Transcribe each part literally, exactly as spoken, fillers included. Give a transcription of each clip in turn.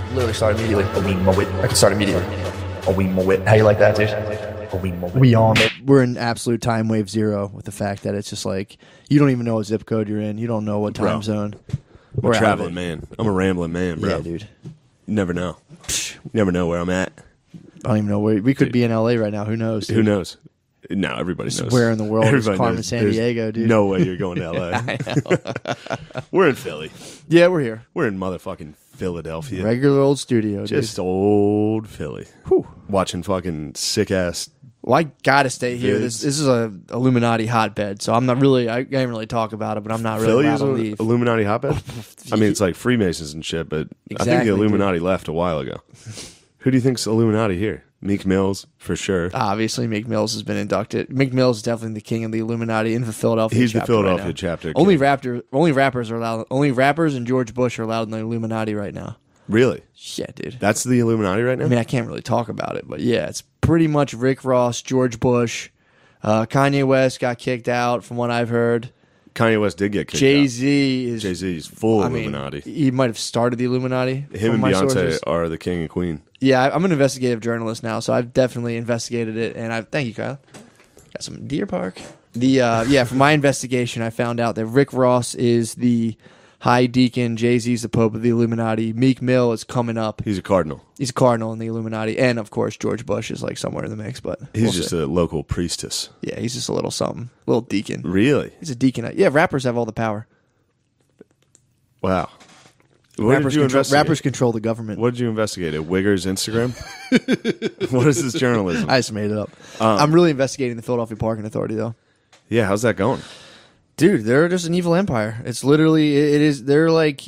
Literally start immediately. A we mow it. I can start immediately. A we mow it. How you like that, dude? A we mow it. We on it. We're in absolute time wave zero with the fact that it's just like you don't even know what zip code you're in. You don't know what time Bro. zone. I'm We're a out of traveling it. man. I'm a rambling man, bro. Yeah, dude. You never know. You never know where I'm at. I don't even know where we could Dude. be in L A right now. Who knows? Dude? Who knows? No, everybody knows. Where in the world is Everybody Carmen knows. San There's Diego, dude? No way you're going to L A. I know. We're in Philly. Yeah, we're here. We're in motherfucking Philadelphia. Regular old studio, dude. Just old Philly. Whew. Watching fucking sick ass. Well, I gotta stay here. Vids. This this is a Illuminati hotbed, so I'm not really. I can't really talk about it, but I'm not really Philly allowed is to an leave. Illuminati hotbed? I mean, it's like Freemasons and shit, but I think Exactly, the dude. Illuminati left a while ago. Who do you think's Illuminati here? Meek Mills, for sure. Obviously, Meek Mills has been inducted. Meek Mills is definitely the king of the Illuminati in the Philadelphia. He's the chapter right Philadelphia now. chapter. Only king. rapper, only rappers are allowed. Only rappers and George Bush are allowed in the Illuminati right now. Really? Yeah, dude. That's the Illuminati right now? I mean, I can't really talk about it, but yeah, it's pretty much Rick Ross, George Bush, uh, Kanye West got kicked out, from what I've heard. Kanye West did get kicked Jay out. Z is Jay Z is full I mean, Illuminati. he might have started the Illuminati. Him from and my Beyonce sources. are the king and queen. Yeah, I- I'm an investigative journalist now, so I've definitely investigated it, and I thank you, Kyle. Got some Deer Park. The uh, yeah, from my investigation, I found out that Rick Ross is the High Deacon, Jay Z's the Pope of the Illuminati. Meek Mill is coming up. He's a cardinal. He's a cardinal in the Illuminati, and of course George Bush is like somewhere in the mix. But He's we'll just see. a local priestess. yeah, he's just a little something, little deacon. Really? He's a deacon. Yeah, rappers have all the power. Wow. What Rappers did you control, investigate? rappers control the government. What did you investigate? A Wigger's Instagram? What is this journalism? I just made it up. Um, I'm really investigating the Philadelphia Parking Authority, though. Yeah, how's that going? Dude, they're just an evil empire. It's literally, it is, they're like,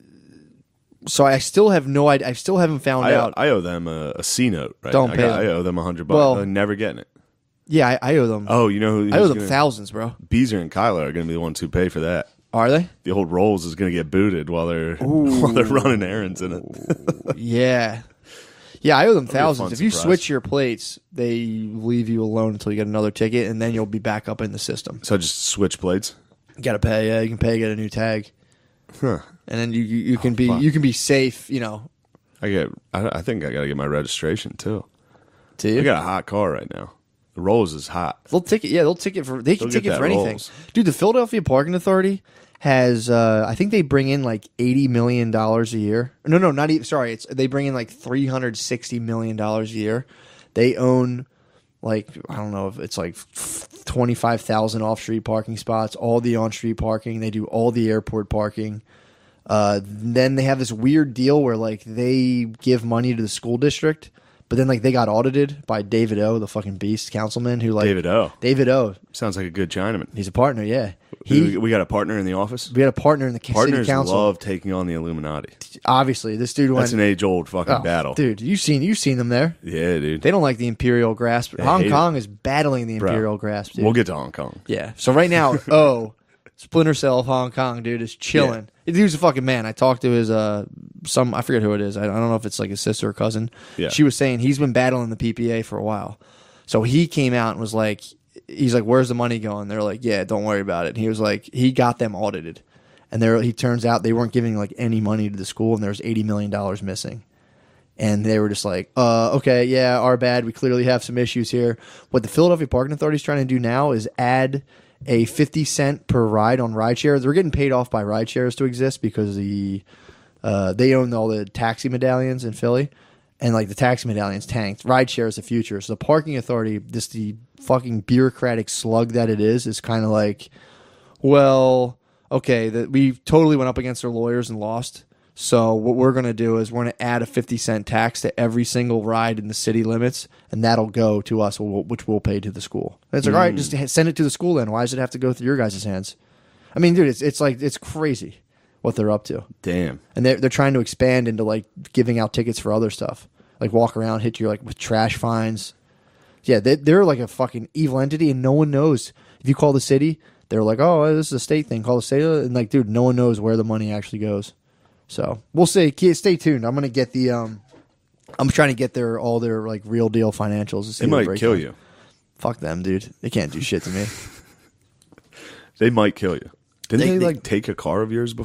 so I still have no idea, I still haven't found I, out. I owe them a, a C note. Right? Don't I, pay got- them. I owe them a hundred bucks. Well- I'm never getting it. yeah, I, I owe them. Oh, you know who? I owe who's them gonna, thousands, bro. Beezer and Kyler are going to be the ones who pay for that. Are they? The old Rolls is going to get booted while they're while they're running errands in it. Yeah. Yeah, I owe them be a thousands. fun If you surprise. switch your plates, they leave you alone until you get another ticket, and then you'll be back up in the system. So I just switch plates. You gotta pay. Yeah, you can pay, get a new tag, Huh. and then you you, you can be fuck. you can be safe. You know, I get. I, I think I got to get my registration too. to you. I got a hot car right now. The Rolls is hot. They'll ticket. Yeah, they'll ticket for. They can They'll get ticket that for anything, Rolls. dude. The Philadelphia Parking Authority has. Uh, I think they bring in like eighty million dollars a year. No, no, not even. Sorry, it's they bring in like three hundred sixty million dollars a year. They own like I don't know if it's like twenty five thousand off street parking spots, all the on street parking. They do all the airport parking. Uh, then they have this weird deal where like they give money to the school district. But then, like, they got audited by David O, the fucking beast councilman, who like David O. David O. Sounds like a good Chinaman. He's a partner, yeah. He, He we got a partner in the office. we had a partner in the ca- Partners city council. love taking on the Illuminati. Obviously, this dude went. That's an age old fucking oh, battle. dude. You've seen you've seen them there. Yeah, dude. They don't like the imperial grasp. They Hong hate Kong is battling the Bro, imperial grasp, dude. We'll get to Hong Kong. yeah. So right now, oh, Splinter Cell of Hong Kong, dude, is chilling. The dude's a fucking man. I talked to his uh some I forget who it is. I, I don't know if it's like his sister or cousin. Yeah. She was saying he's been battling the P P A for a while. So he came out and was like, he's like, "Where's the money going?" They're like, "Yeah, don't worry about it." And he was like, he got them audited, and there he turns out they weren't giving like any money to the school, and there was eighty million dollars missing. And they were just like, uh, okay, yeah, our bad. We clearly have some issues here. What the Philadelphia Parking Authority is trying to do now is add a fifty cent per ride on rideshare. They're getting paid off by rideshares to exist because the uh, they own all the taxi medallions in Philly. And like the taxi medallions tanked. Rideshare is the future. So the parking authority, just the fucking bureaucratic slug that it is, is kind of like, well, okay, that we totally went up against our lawyers and lost. So what we're going to do is we're going to add a fifty cent tax to every single ride in the city limits, and that'll go to us, which we'll pay to the school. And it's like, all right, just send it to the school then. Why does it have to go through your guys' hands? I mean, dude, it's it's like it's crazy what they're up to. Damn. And they're, they're trying to expand into like giving out tickets for other stuff. Like walk around, hit you like with trash fines. Yeah, they, they're like a fucking evil entity, and no one knows. If you call the city, they're like, oh, this is a state thing. Call the state. And like, dude, no one knows where the money actually goes. So we'll see. Stay tuned. I'm going to get the, um, I'm trying to get their, all their like real deal financials. To see They what might break kill down. you. Fuck them, dude. They can't do shit to me. They might kill you. Didn't They- they, they- like take a car of yours before?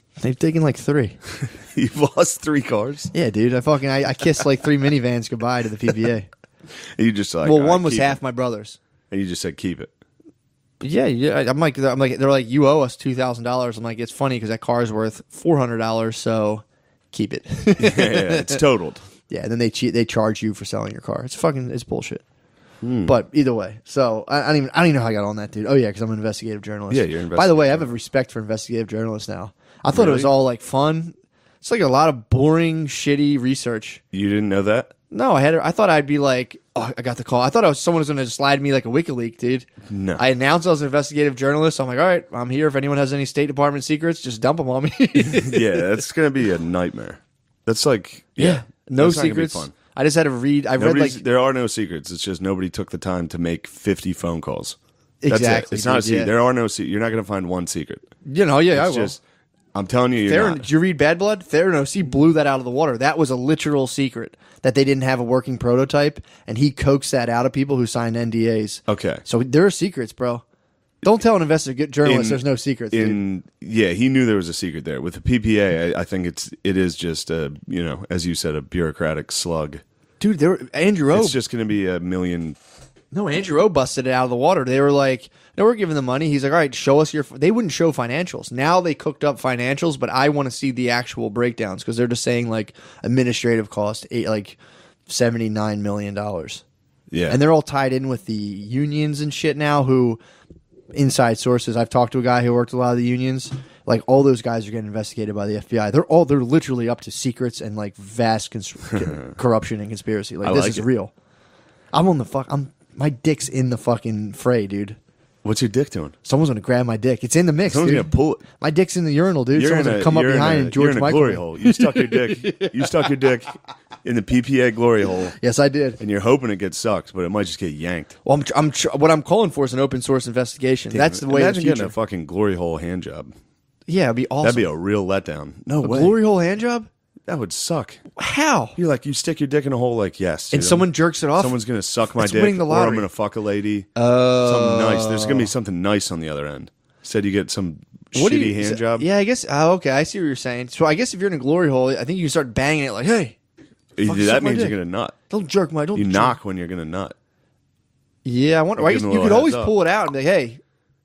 They've taken like three. You've lost three cars. Yeah, dude. I fucking I, I kissed like three minivans goodbye to the P P A. And you just like, well, all one right, was keep half it. my brother's. And you just said keep it. But yeah, yeah. I'm like, I'm like, they're like, you owe us two thousand dollars. I'm like, it's funny because that car's worth four hundred dollars, so keep it. yeah, yeah, it's totaled. Yeah, and then they cheat. They charge you for selling your car. It's fucking. It's bullshit. Hmm. But either way, so I, I don't even. I don't even know how I got on that, dude. Oh yeah, because I'm an investigative journalist. Yeah, you're an By the way, I have investigative a respect for investigative journalists now. I thought it was Really? all like fun. It's like a lot of boring, shitty research. You didn't know that? No, I had. I thought I'd be like, oh, I got the call. I thought I was someone was going to slide me like a WikiLeaks, dude. No. I announced I was an investigative journalist. So I'm like, all right, I'm here. If anyone has any State Department secrets, just dump them on me. Yeah, that's gonna be a nightmare. That's like yeah, no that's not gonna be secrets. fun. I just had to read. I read Nobody's, like there are no secrets. It's just nobody took the time to make fifty phone calls. That's Exactly, it. It's not a dude, secret. yeah. There are no secrets. You're not going to find one secret. you know, yeah, I It's will. just, I'm telling you, you're Theron, not. did you read Bad Blood? Theranos, he blew that out of the water. That was a literal secret that they didn't have a working prototype, and he coaxed that out of people who signed N D As. Okay. So there are secrets, bro. Don't tell an investigative journalist In- there's no secrets. dude. In yeah, he knew there was a secret there. With the P P A, I, I think it's it is just a you know, as you said, a bureaucratic slug. Dude, there were, Andrew O. It's just going to be a million. No, Andrew O busted it out of the water. They were like, no, we're giving the money. He's like, all right, show us your. F-. They wouldn't show financials. Now they cooked up financials, but I want to see the actual breakdowns because they're just saying like administrative cost, eight, like seventy-nine million dollars. Yeah, And they're all tied in with the unions and shit now who, inside sources, I've talked to a guy who worked a lot of the unions. Like, all those guys are getting investigated by the F B I. They're all, they're literally up to secrets and like vast cons- corruption and conspiracy. Like, I this like is it. real. I'm on the fuck, I'm, my dick's in the fucking fray, dude. what's your dick doing? Someone's gonna grab my dick. It's in the mix, Someone's dude. gonna pull it. My dick's in the urinal, dude. You're Someone's in gonna a, come up you're in behind a, and George you're in a Michael glory me. hole. You stuck your dick. You stuck your dick in the P P A glory hole, Yes, I did. and you're hoping it gets sucked, but it might just get yanked. Well, I'm, tr- I'm tr- what I'm calling for is an open source investigation. That's the way of the Imagine getting future. a fucking glory hole hand job. Yeah, it'd be awesome. That'd be a real letdown. No a way. glory hole hand job. That would suck. How? You're like, you stick your dick in a hole, like, yes. And dude, someone jerks it off. Someone's going to suck my That's dick, winning the or I'm lottery. going to fuck a lady. Oh. Something nice. There's going to be something nice on the other end. Said you get some What do shitty you- hand so- job. Yeah, I guess. Oh, okay, I see what you're saying. So I guess if you're in a glory hole, I think you can start banging it like, "Hey, You- fuck, suck that my means you're dick. going to nut. don't jerk my don't." You jerk. knock when you're going to nut. Yeah, I wonder. I Give guess them a you little could always heads up. pull it out and be like, "Hey,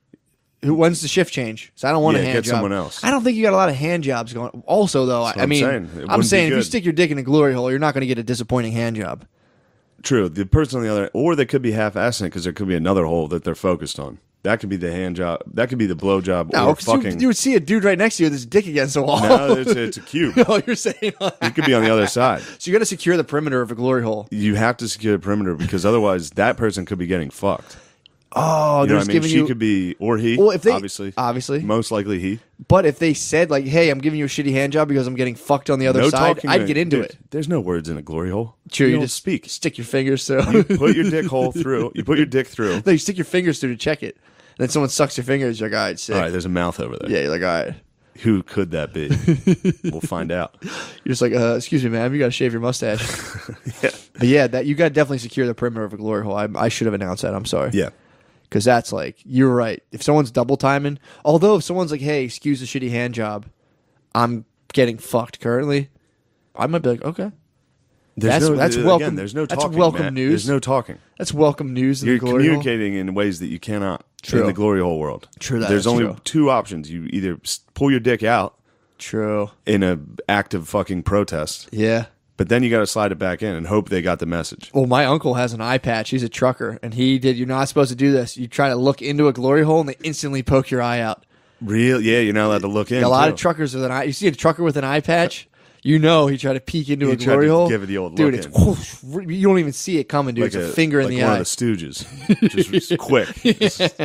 who? When's the shift change?" So I don't want Yeah, a hand get job. someone else. I don't think you got a lot of hand jobs going. Also, though, That's I what I'm mean, saying. It I'm wouldn't be saying if you good. stick your dick in a glory hole, you're not going to get a disappointing hand job. True. The person on the other, or they could be half-assing it because there could be another hole that they're focused on. That could be the hand job. That could be the blow job No, or 'cause you, fucking. you would see a dude right next to you with his dick against the wall. No, it's, it's a cube. Oh, you're saying He could be on the other side. so you got to secure the perimeter of a glory hole. You have to secure the perimeter because otherwise that person could be getting fucked. Oh, You know they're what I just mean? giving She you. could be, or he. Well, if they- obviously, obviously. most likely he. But if they said like, "Hey, I'm giving you a shitty hand job because I'm getting fucked on the other no side," talking. I'd to- get into dude, it. There's no words in a glory hole. True, you, you, don't just speak. stick your fingers through. You put your dick hole through. You put your dick through. no, you stick your fingers through to check it. And then someone sucks your fingers. You're like, all right, sick. All right, there's a mouth over there. Yeah, you're like, all right. Who could that be? We'll find out. You're just like, uh, excuse me, ma'am, you got to shave your mustache. Yeah. But yeah, that you got to definitely secure the perimeter of a glory hole. I, I should have announced that. I'm sorry. Yeah. Because that's like, you're right. If someone's double timing, although if someone's like, hey, excuse the shitty hand job, I'm getting fucked currently, I might be like, okay. There's That's- no, that's again, welcome- There's no that's talking. welcome Matt. news. There's no talking. That's welcome news in You're the glory hole. communicating in ways that you cannot True. in the glory hole world. True, that There's is only true. two options. You either s- pull your dick out True. in a act of fucking protest, Yeah. but then you got to slide it back in and hope they got the message. Well, my uncle has an eye patch. He's a trucker, and he did. You're not supposed to do this. You try to look into a glory hole, and they instantly poke your eye out. Real? Yeah, you're not allowed to look in. a lot too. of truckers with an eye. You see a trucker with an eye patch, you know he tried to peek into He a tried glory to hole. give it the old dude. look It's in. whoosh, you don't even see it coming, dude. like it's a, finger in like the one eye. of the Stooges, just quick. Just-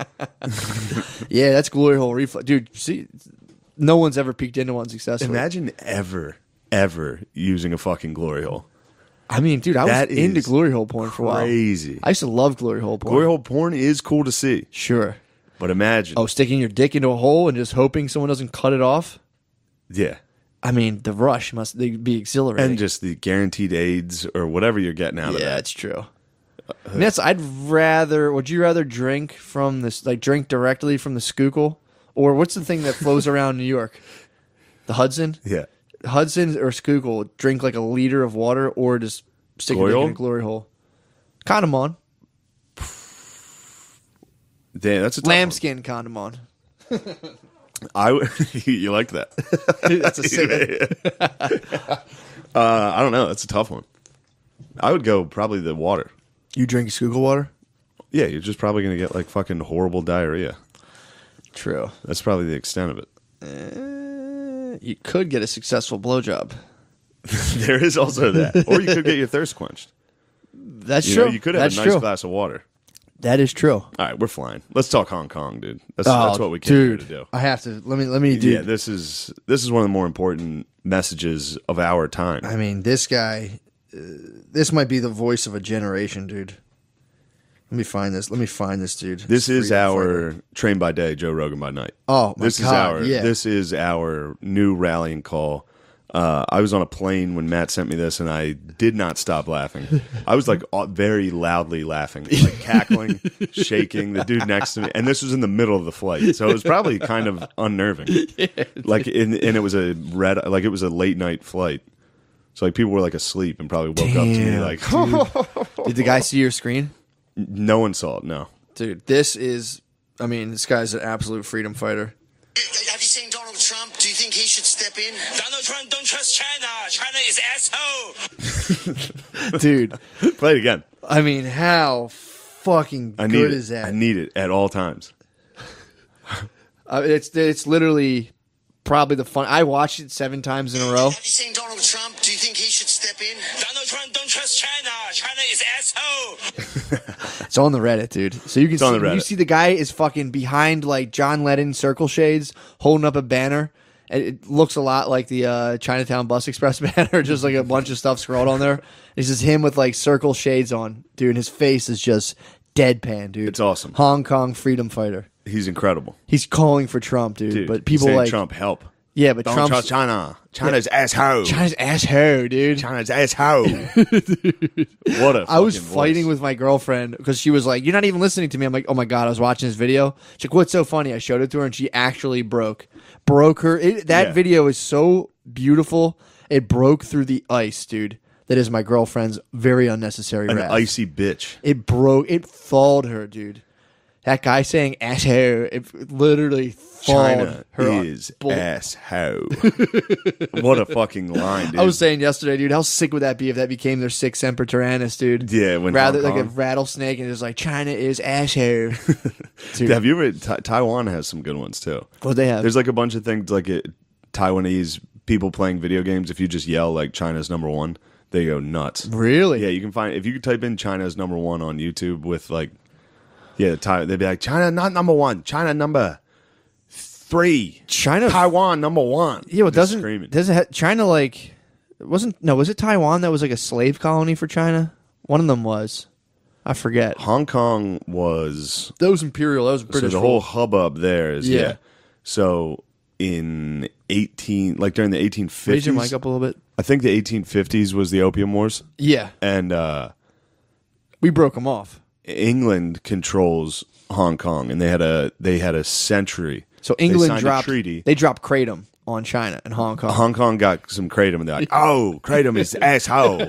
Yeah, that's glory hole reflex, dude. See, no one's ever peeked into one successfully. Imagine ever, ever using a fucking glory hole. I mean, dude, I was That into is glory hole porn for a while. Crazy. I used to love glory hole porn. Glory hole porn is cool to see, Sure. but imagine, Oh, sticking your dick into a hole and just hoping someone doesn't cut it off. yeah, I mean, the rush must be exhilarating. and just the guaranteed AIDS or whatever you're getting out of yeah, that. it's true. I mean, that's, I'd rather. Would you rather drink from this, like drink directly from the Schuylkill, or what's the thing that flows around New York? The Hudson? Yeah. Hudson or Schuylkill, drink like a liter of water or just stick Glory it in hole? a glory hole. Condom on. Damn, that's a tough one. Lambskin condom on. I w- you like that? That's a sick. uh, I don't know. That's a tough one. I would go probably the water. You drink Schuylkill water? Yeah, you're just probably gonna get like fucking horrible diarrhea. True. That's probably the extent of it. Uh, you could get a successful blowjob. There is also that, or you could get your thirst quenched. That's You true. know, you could have That's a nice true. glass of water. That is true. All right, we're flying. Let's talk Hong Kong, dude. That's, that's what we came dude, here to do. I have to let me let me do. Yeah, this is this is one of the more important messages of our time. I mean, this guy, uh, this might be the voice of a generation, dude. Let me find this. Let me find this dude. This is Freedom our fighter. Train by Day, Joe Rogan by night. Oh my this God, is our yeah. this is our new rallying call. Uh, I was on a plane when Matt sent me this, and I did not stop laughing. I was like au- very loudly laughing, like cackling, shaking. The dude next to me, and this was in the middle of the flight, so it was probably kind of unnerving. Like, in, and it was a red, like it was a late night flight, so like people were like asleep and probably woke up to me Damn, like, Did the guy see your screen? no one saw it. No, Dude, this is, I mean, this guy's an absolute freedom fighter. Have you seen Donald Trump? Do you think he should step in? Donald Trump don't trust China. China is asshole. Dude, play it again. I mean, how fucking I need good it. is that? I need it at all times. Uh, it's it's literally probably the fun. I watched it seven times in a row. Have you seen Donald Trump? Do you think he should step in? Donald Trump don't trust China. China is asshole. It's on the Reddit, dude. So you can see on the when you Reddit. see the guy is fucking behind like John Lennon circle shades, holding up a banner. And it looks a lot like the uh, Chinatown Bus Express banner, just like a bunch of stuff scrawled on there. It's just him with like circle shades on, dude. And his face is just deadpan, dude. It's awesome. Hong Kong freedom fighter. He's incredible, He's calling for Trump, dude. dude. but he's people saying, like Trump help. yeah, but Don't Trump's trust China. China's asshole. China's asshole, dude. China's asshole. What a I was fucking fighting voice. with my girlfriend because she was like, "You're not even listening to me." I'm like, "Oh my god!" I was watching this video. She's like, "What's so funny?" I showed it to her, and she actually broke, broke her. It, that Yeah. video is so beautiful. It broke through the ice, dude. That is my girlfriend's very unnecessary an wrath. icy bitch. It broke. It thawed her, dude. That guy saying "asshole," it literally thawed China her. is bull- asshole. What a fucking line, dude. I was saying yesterday, dude, how sick would that be if that became their sick semper tyrannis, dude? Yeah, when rather Hong like a Kong- rattlesnake and it's like China is asshole. Dude, Have you ever? Ta- Taiwan has some good ones too. what they have? There's like a bunch of things like it, Taiwanese people playing video games. If you just yell like China's number one, they go nuts. Really? Yeah, you can find if you type in China's number one on YouTube with like, yeah, Thai, they'd be like China not number one, China number three, China. Taiwan number one. Yeah, well, Just doesn't screaming. doesn't ha- China like wasn't no? Was it Taiwan that was like a slave colony for China? One of them was. I forget. Hong Kong was That was imperial. That was so British. the whole hubbub there is yeah. Yeah. So in eighteen like during the eighteen Raise your fifties, mic up a little bit. I think the eighteen fifties was the Opium Wars, Yeah, and uh, we broke them off. England controls Hong Kong, and they had a they had a century. So They England signed a dropped. treaty. They dropped kratom on China and Hong Kong. Hong Kong got some kratom, and they're like, "Oh, kratom is asshole."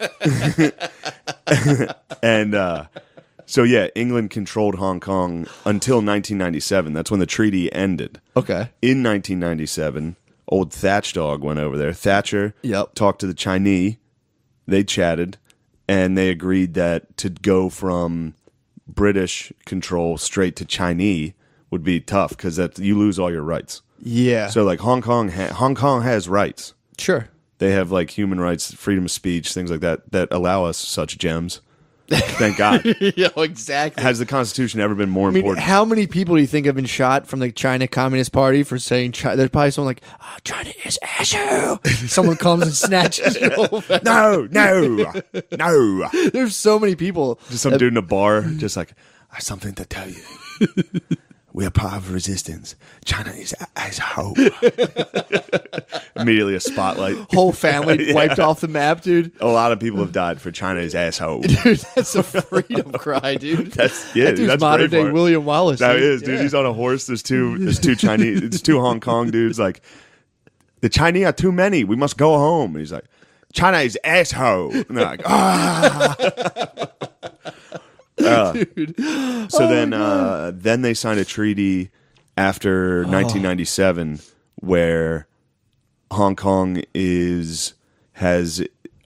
And uh, so yeah, England controlled Hong Kong until nineteen ninety-seven. That's when the treaty ended. Okay. In nineteen ninety-seven, old Thatch Dog went over there. Thatcher Yep. talked to the Chinese. They chatted, and they agreed that to go from British control straight to Chinese would be tough because that you lose all your rights. Yeah. So like Hong Kong, ha- Hong Kong has rights. sure. They have like human rights, freedom of speech, things like that that allow us such gems. Thank God. yeah, exactly. Has the Constitution ever been more I mean, important? how many people do you think have been shot from the China Communist Party for saying China? There's probably someone like, oh, China is asshole. Someone comes and snatches your whole face. no, no, no. There's so many people. Just some dude in a bar, just like, I have something to tell you. We are part of resistance. China is a- asshole. Immediately a spotlight. Whole family Yeah. wiped off the map, dude. A lot of people have died for China is asshole. Dude, that's a freedom cry, dude. That's yeah, that dude, dude's that's modern day Braveheart. William Wallace. That dude. is, dude. Yeah. He's on a horse. There's two. There's two Chinese. It's two Hong Kong dudes. Like, the Chinese are too many. We must go home. And he's like, China is asshole. And they're like, ah. uh, Dude. so Oh then, my uh, then they signed a treaty after nineteen ninety-seven where Hong Kong is has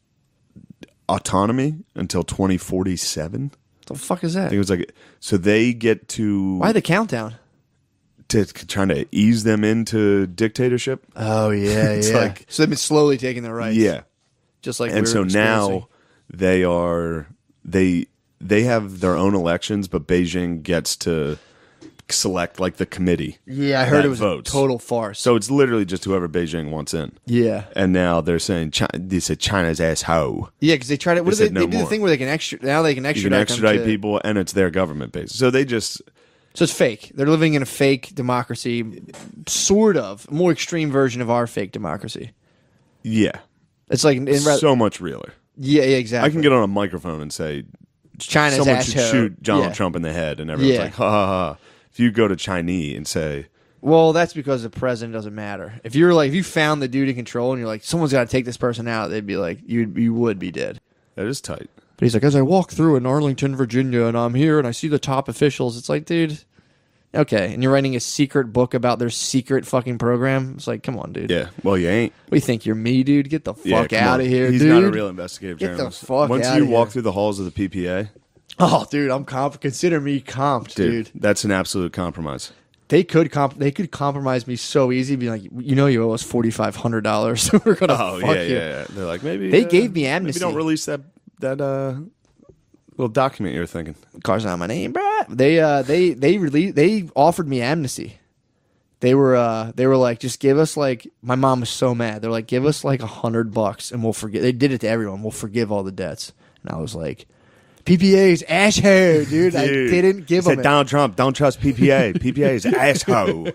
autonomy until twenty forty-seven. What the fuck is I that? think it was like so they get to Why the countdown? to trying to ease them into dictatorship. Oh yeah, It's yeah. like- so they've been slowly taking their rights. Yeah. just like And we so were now experiencing. they are they they have their own elections, but Beijing gets to select like the committee. Yeah, I heard that it was votes. a total farce. So it's literally just whoever Beijing wants in. yeah, And now they're saying China, they said China's asshole. yeah, because they try to. What They do they, said no they do the more. thing where they can extra now they can You extradite, can extradite them to- people, and it's their government base. So they just So it's fake. They're living in a fake democracy, sort of more extreme version of our fake democracy. yeah, It's like in, in, so much realer. yeah, yeah, exactly. I can get on a microphone and say China's someone asshole. should shoot Donald Yeah. Trump in the head, and everyone's Yeah. like, ha ha ha. If you go to Chinese and say, Well, that's because the president doesn't matter. If you're like, if you found the dude in control and you're like, someone's got to take this person out, they'd be like, you you would be dead. that is tight. But he's like, as I walk through in Arlington, Virginia, and I'm here and I see the top officials, it's like, dude, okay. And you're writing a secret book about their secret fucking program. It's like, come on, dude. Yeah, well, you ain't. What do you think? You're me, dude? Get the Yeah, fuck come out on. of here, He's dude. not a real investigative Get the journalist. fuck Once outta you walk here. through the halls of the P P A, Oh, dude, I'm comp. Consider me comped, dude, dude. that's an absolute compromise. They could comp. They could compromise me so easy. Be like, you know, you owe us forty five hundred dollars. We're gonna Oh fuck yeah, you. yeah, yeah. They're like maybe They uh, gave me amnesty. Maybe don't release that that uh, little document you're thinking. Car's not my name, bruh. They uh they they released they offered me amnesty. They were uh they were like, just give us like my mom was so mad. They're like, give us like a hundred bucks and we'll forgive. They did it to everyone. We'll forgive all the debts. And I was like, P P A's ass hair, dude. I Dude, didn't give he him said it. Donald Trump, don't trust P P A. P P A is asshole.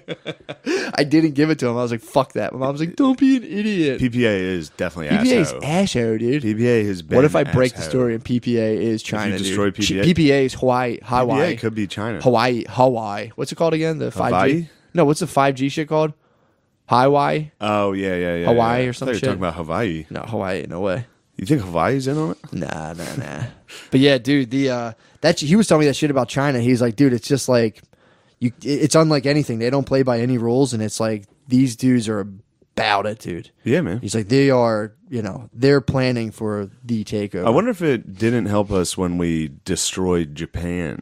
I didn't give it to him. I was like, fuck that. My mom's like, don't be an idiot. P P A is definitely P P A's asshole. asshole, dude. P P A has been What if I break the asshole. story and P P A is China, destroy dude? P P A? P P A is Hawaii. Hawaii. P P A could be China. Hawaii. Hawaii. What's it called again? The five G? Hawaii? No, what's the five G shit called? Hawaii? Oh yeah, yeah, yeah. Hawaii yeah. or some I thought you shit? were talking about Hawaii. No, Hawaii. No way. You think Hawaii's in on it? Nah, nah, nah. But yeah, dude, the uh, that he was telling me that shit about China. He's like, dude, it's just like you. It's unlike anything. They don't play by any rules, and it's like these dudes are about it, dude. Yeah, man. He's like, they are, you know, they're planning for the takeover. I wonder if it didn't help us when we destroyed Japan.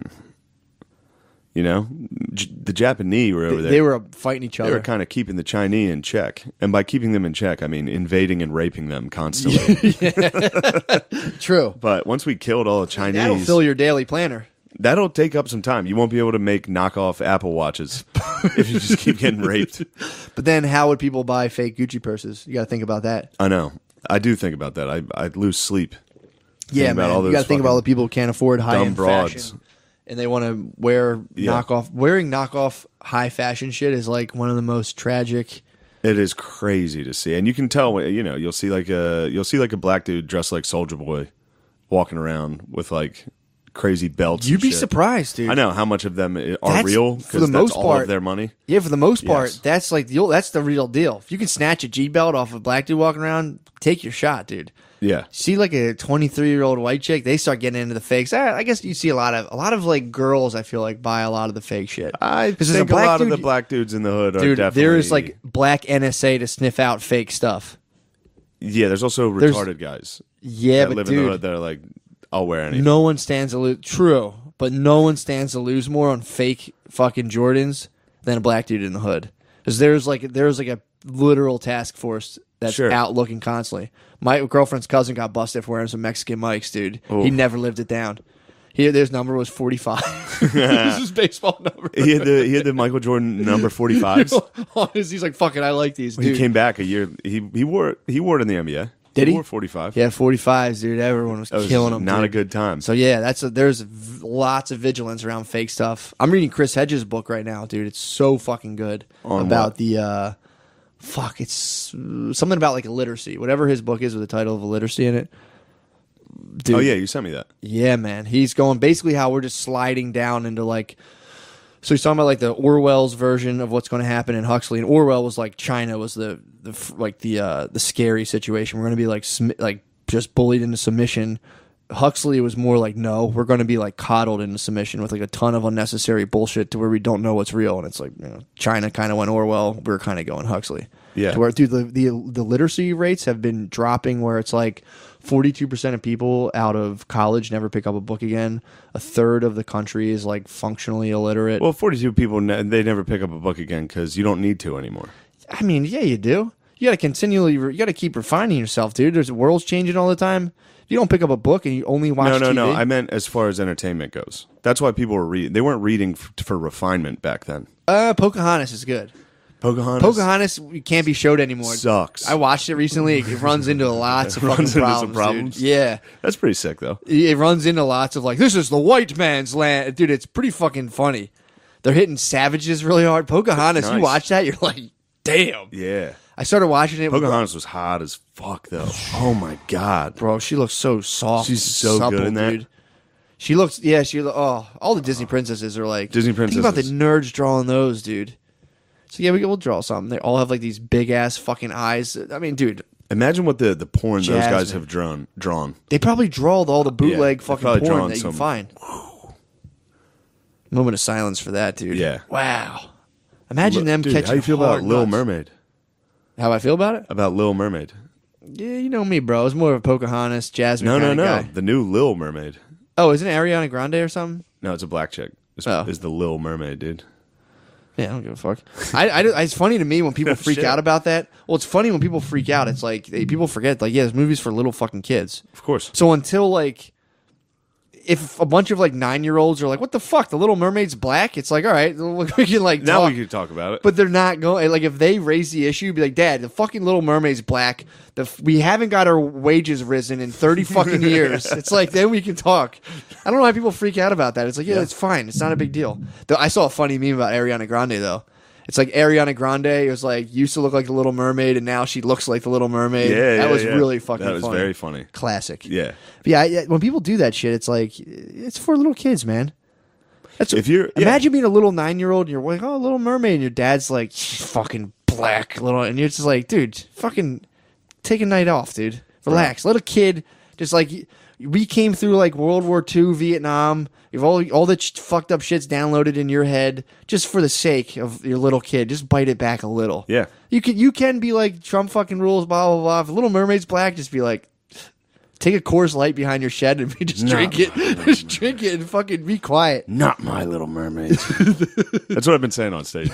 You know, J- the Japanese were over they, there. they were fighting each They other. were kind of keeping the Chinese in check, and by keeping them in check, I mean invading and raping them constantly. True. But once we killed all the That'll Chinese, fill your daily planner. that'll take up some time. You won't be able to make knockoff Apple watches if you just keep getting raped. But then, how would people buy fake Gucci purses? You got to think about that. I know. I do think about that. I I lose sleep. Yeah, about man. all You those got to think about all the fucking people who can't afford high dumb end broads. fashion, and they want to wear Yeah. knockoff. Wearing knockoff high fashion shit is like one of the most tragic. It is crazy to see, and you can tell. when- You know, you'll see like a you'll see like a black dude dressed like Soldier Boy, walking around with like crazy belts. You'd and be shit. surprised, dude. I know how much of them are That's- real for the because most that's all part- of their money. Yeah, for the most part, Yes. that's like the that's the real deal. If you can snatch a G belt off a black dude walking around, take your shot, dude. Yeah, See, like a twenty-three year old white chick, they start getting into the fakes. I, I guess you see a lot of a lot of like girls. I feel like buy a lot of the fake shit. I 'Cause as think a a, black lot of dude- the black dudes in the hood are Dude, definitely. there is like black N S A to sniff out fake stuff. yeah. There's also There's- retarded guys Yeah, that but live in the dude, hood that are like, I'll wear anything. no one stands to lose. True, but no one stands to lose more on fake fucking Jordans than a black dude in the hood. Because there's like there's like a literal task force that's Sure. out looking constantly. My girlfriend's cousin got busted for wearing some Mexican mics, dude. Oof. He never lived it down. He his number was forty-five. This is his baseball number. He had the he had the Michael Jordan number forty fives. He's like, fuck it, I like these, He dude. came back a year. He he wore he wore it in the N B A. Did he? wore forty five. Yeah, forty-fives, dude. Everyone was, That was killing him. not dude. a good time. So yeah, that's a, there's v- lots of vigilance around fake stuff. I'm reading Chris Hedges' book right now, dude. It's so fucking good On about what? the uh, fuck. It's uh, something about like illiteracy, whatever his book is with the title of illiteracy in it. Dude, Oh yeah, you sent me that. yeah, man. He's going basically how we're just sliding down into like So he's talking about like the Orwell's version of what's going to happen in Huxley, and Orwell was like China was the the f- like the uh, the scary situation. We're going to be like sm- like just bullied into submission. Huxley was more like, no, we're going to be like coddled into submission with like a ton of unnecessary bullshit to where we don't know what's real. And it's like, you know, China kind of went Orwell. We're kind of going Huxley. Yeah. To where, dude, the, the the literacy rates have been dropping where it's like forty-two percent of people out of college never pick up a book again. A third of the country is like functionally illiterate. Well, forty-two people, ne- they never pick up a book again because you don't need to anymore. I mean, yeah, you do. You got to continually, re- you got to keep refining yourself, dude. There's the world's changing all the time. If you don't pick up a book and you only watch No, no, T V. no. I meant as far as entertainment goes. That's why people were reading. They weren't reading f- for refinement back then. Uh, Pocahontas is good. Pocahontas. Pocahontas can't be showed anymore. Sucks. I watched it recently. It runs into lots of It fucking runs into problems. some problems? Dude. Yeah. That's pretty sick, though. It runs into lots of like, this is the white man's land. Dude, it's pretty fucking funny. They're hitting savages really hard. Pocahontas, you Nice. watch that, you're like, damn. Yeah. I started watching it. with- Pocahontas was hot as fuck, though. Oh, my God. Bro, she looks so soft. She's and so supple, good in that. Dude. She looks, yeah, she, oh, all the Disney princesses are like, Disney Think about the princesses. nerds drawing those, dude. So yeah, we will draw something. They all have like these big ass fucking eyes. I mean, dude, Imagine what the, the porn those guys Jasmine. have drawn. drawn. they probably draw all the bootleg they've fucking probably porn drawn that you some- can find. Moment of silence for that, dude. Yeah. Wow. Imagine them Dude, catching how you feel hard about Little nuts. Mermaid? How I feel about it? About Little Mermaid? Yeah, you know me, bro. It's more of a Pocahontas, Jasmine No, no, kinda no. guy. The new Little Mermaid. Oh, isn't it Ariana Grande or something? No, it's a black chick. It's, Oh. it's the Little Mermaid, dude. Yeah, I don't give a fuck. I, I, it's funny to me when people freak Shit. out about that. Well, it's funny when people freak out. It's like they, people forget, like, yeah, this movie's for little fucking kids. Of course. So until like, if a bunch of like nine year olds are like, "What the fuck? The Little Mermaid's black," it's like, all right, we can like Now talk. we can talk about it. But they're not going. Like, if they raise the issue, be like, "Dad, the fucking Little Mermaid's black. The f- we haven't got our wages risen in thirty fucking years." It's like then we can talk. I don't know why people freak out about that. It's like, yeah, Yeah. it's fine. It's not a big deal. Though I saw a funny meme about Ariana Grande though. It's like Ariana Grande was like used to look like the Little Mermaid, and now she looks like the Little Mermaid. Yeah, that yeah, was yeah. really fucking. That was funny. very funny. Classic. Yeah. But yeah, I- when people do that shit, it's like it's for little kids, man. That's If you're- yeah. imagine being a little nine year old and you're like, oh, Little Mermaid, and your dad's like, she's fucking black, little, and you're just like, dude, fucking take a night off, dude. Relax. Let a kid just like we came through like World War Two, Vietnam. You've all all that sh- fucked up shit's downloaded in your head just for the sake of your little kid. Just bite it back a little. Yeah. You can you can be like Trump fucking rules, blah blah blah. If Little Mermaid's black, just be like, take a Coors Light behind your shed and just No. drink it. Just drink it and fucking be quiet. Not my Little Mermaid. That's what I've been saying on stage.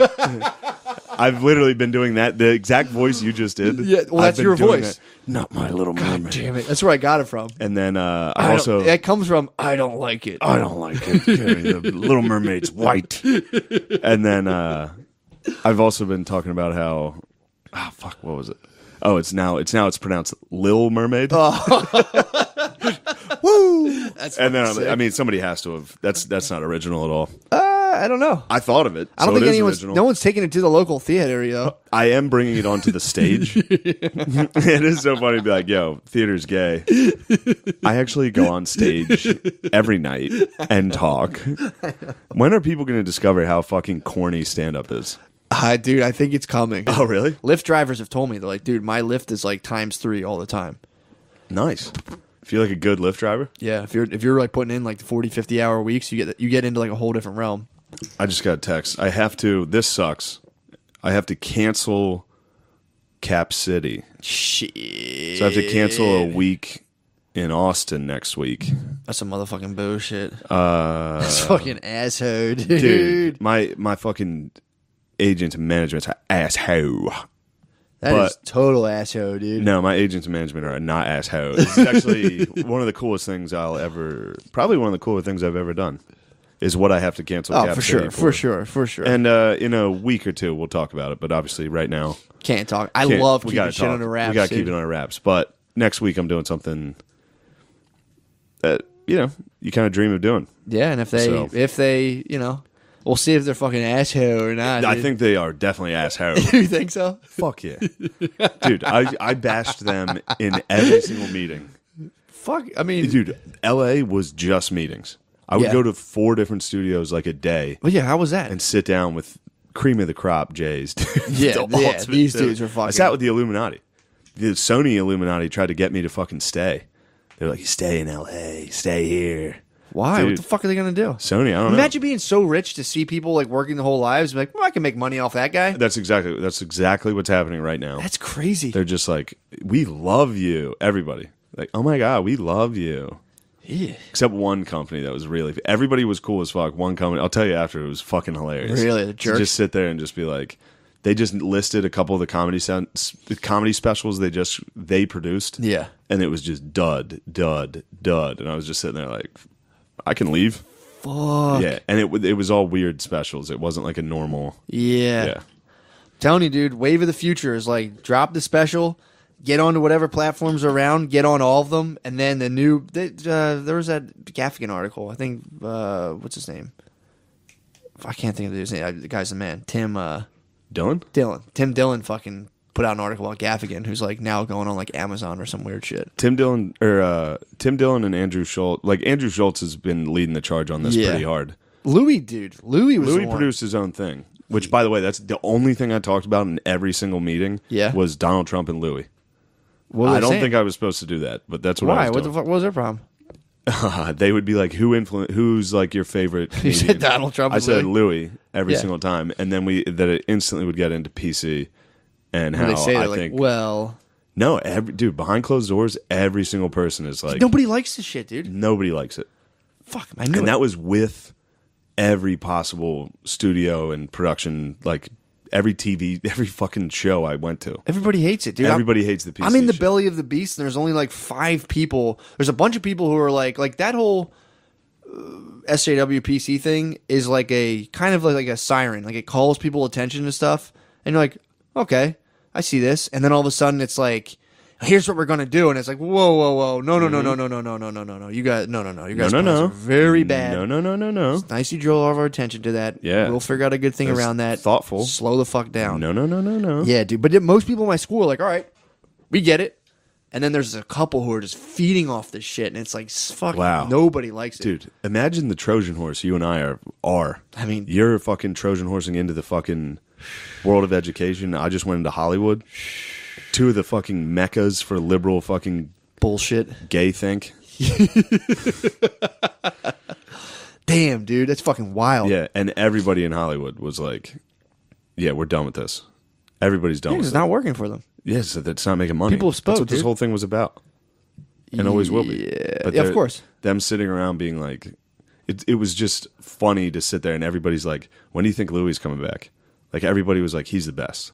I've literally been doing that. The exact voice you just did. Yeah, well, I've that's been your doing voice. that. Not my Little Mermaid. Damn it, that's where I got it from. And then uh, I I don't- also. that comes from I don't like it. I don't like it. The Little Mermaid's white. And then uh, I've also been talking about how. Oh fuck! What was it? Oh, it's now. It's now. It's pronounced Lil Mermaid. Woo! That's And then fucking I'm- I sick. mean, somebody has to have. That's that's not original at all. Uh, I don't know. I thought of it. I don't so think it is anyone's original. no one's taking it to the local theater, yo. I am bringing it onto the stage. It is so funny to be like, yo, theater's gay. I actually go on stage every night and talk. When are people going to discover how fucking corny stand-up is? Uh, dude, I think it's coming. Oh, really? Lyft drivers have told me they're like, dude, my Lyft is like times three all the time. Nice. Feel like a good Lyft driver? Yeah, if you're if you're like putting in like the forty, fifty hour weeks, you get you get into like a whole different realm. I just got a text. I have to, this sucks. I have to cancel Cap City. Shit. So I have to cancel a week in Austin next week. That's some motherfucking bullshit. Uh, That's fucking asshole, dude. dude, my, my fucking agent and management's an asshole. That but- is total asshole, dude. No, my agents and management are not assholes. It's actually one of the coolest things I'll ever, probably one of the cooler things I've ever done, is what I have to cancel. Oh, Cap for City sure, for sure, for sure. And uh, in a week or two, we'll talk about it. But obviously, right now, Can't talk. I can't- love we keeping gotta shit talk. under wraps. We got to keep dude. it under wraps. But next week, I'm doing something that you know you kind of dream of doing. Yeah, and if they, So- if they, you know, we'll see if they're fucking asshole or not. I dude. think they are definitely assholes. you think so? Fuck yeah, dude! I I bashed them in every single meeting. Fuck. I mean, Dude, L A was just meetings. I would Yeah. go to four different studios like a day Well, yeah, how was that? and sit down with cream of the crop Jays. dude. Yeah, The yeah, ultimate these dude. dudes were fucking- I sat with the Illuminati. The Sony Illuminati tried to get me to fucking stay. They're like, you stay in L A, stay here. Why? What Dude. the fuck are they gonna do? Sony, I don't know. Imagine being so rich to see people like working the whole lives. And be like, well, I can make money off that guy. That's exactly that's exactly what's happening right now. That's crazy. They're just like, we love you, everybody. Like, oh my god, we love you. Yeah. Except one company that was really, everybody was cool as fuck. One company, I'll tell you after, it was fucking hilarious. Really? The To jerks? just sit there and just be like, they just listed a couple of the comedy sound, the comedy specials they just they produced. Yeah. and it was just dud, dud, dud, and I was just sitting there like, I can leave. Fuck. Yeah, and it wa- it was all weird specials. It wasn't like a normal. Yeah. Yeah. Telling you, dude, wave of the future is like drop the special, get onto whatever platforms are around, get on all of them, and then the new. They, uh, there was that Gaffigan article. I think uh, what's his name? I can't think of his name. The guy's the man. Tim uh, Dylan? Dillon. Tim Dillon fucking put out an article about Gaffigan, who's like now going on like Amazon or some weird shit. Tim Dillon or uh, Tim Dillon and Andrew Schultz. Like Andrew Schultz has been leading the charge on this Yeah. pretty hard. Louis, dude, Louis was Louis the one. produced his own thing, which, by the way, that's the only thing I talked about in every single meeting. Yeah. was Donald Trump and Louis. What were I they don't saying? think I was supposed to do that, but that's what I Why? was What the doing. fuck? What was their problem? They would be like, "Who influ- Who's like your favorite?" You said comedian? Donald Trump I and said Louis? Louis every Yeah. single time, and then we that it instantly would get into P C and how When they say I they're like, think well, no, every dude behind closed doors, every single person is like nobody likes this shit, dude. nobody likes it, Fuck, I knew and it. that was with every possible studio and production, like every T V, every fucking show I went to. Everybody hates it, dude. I'm- Everybody hates the P C. I'm in the shit. belly of the beast, and there's only like five people. There's a bunch of people who are like, like that whole uh, S J W P C thing is like a kind of like, like a siren. Like it calls people attention to stuff, and you're like, okay, I see this, and then all of a sudden it's like, here's what we're gonna do, and it's like, whoa, whoa, whoa, no, no, no, no, no, no, no, no, no, no, no, you guys, no, no, no, you No, guys, no, plans no, are very bad. No, no, no, no, no. Nice you draw all of our attention to that. Yeah. we'll figure out a good thing That's around that. thoughtful. Slow the fuck down. No, no, no, no, no. Yeah, dude. But yet most people in my school are like, all right, we get it. And then there's a couple who are just feeding off this shit, and it's like, fuck, Wow. nobody likes it. Dude, imagine the Trojan horse you and I are. are. I mean- you're fucking Trojan horsing into the fucking world of education. I just went into Hollywood. Two of the fucking meccas for liberal fucking Bullshit. gay think. Damn, dude. That's fucking wild. Yeah, and everybody in Hollywood was like, yeah, we're done with this. Everybody's done Yeah, with it's it. not working for them. Yes, so that's not making money. People have spoke, That's what this dude. whole thing was about. And always will be. Yeah. But Yeah, of they're- course. Them sitting around being like, it, it was just funny to sit there and everybody's like, when do you think Louis is coming back? Like everybody was like, he's the best.